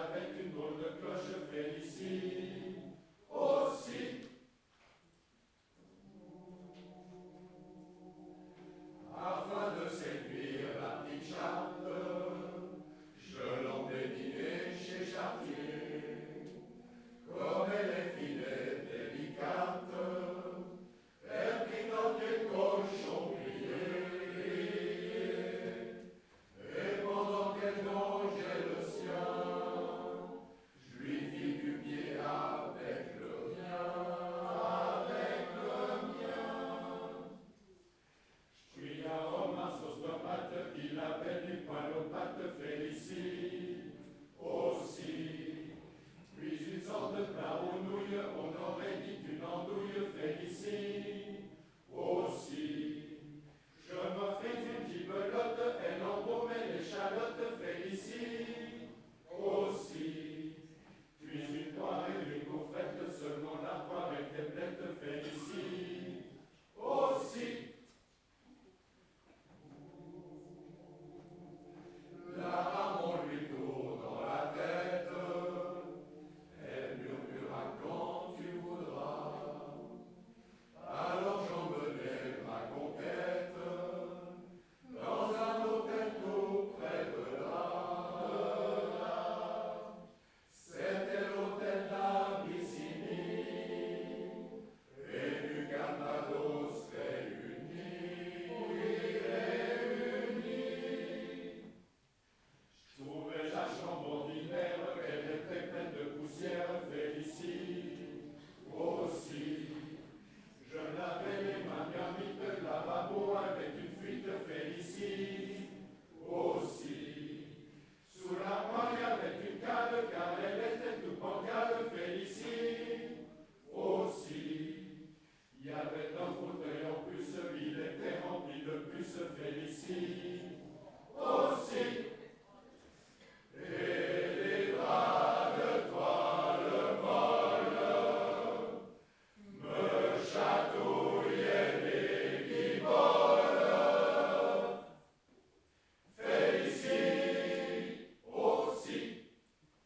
avec une drôle de cloche Félicie aussi. Afin de séduire la petite chatte, je l'emmène dîner chez Chartier. Comme elle est fine et délicate, elle picote et cochon grillé. Et pendant qu'elle mangeait le sien, je lui fis du pied avec le mien. Je suis un romain sauce tomate, il avait du poil aux pattes Félicie aussi. Puis une sorte de plat aux nouilles, on aurait dit une andouille Félicie aussi. Je me fais une gibelotte, elle embaumait l'échalote Félicie aussi. Puis une poire et une gaufrette, seulement la poire était pleine Félicie aussi. Là, on lui tourne dans la tête, elle murmura quand tu voudras. Alors j'emmenai ma conquête dans un hôtel tout près de là. C'était l'hôtel d'Abyssinie et du Calvados réunis. Je trouvais la chambre ordinaire, elle était pleine de poussière Félicie aussi. Je lavais les mains bien vite, le lavabo avec une fuite Félicie aussi. Sous la main il y avait une cale, car elle était tout bancale Félicie aussi. Il y avait un fauteuil en plus, il était rempli de puces Félicie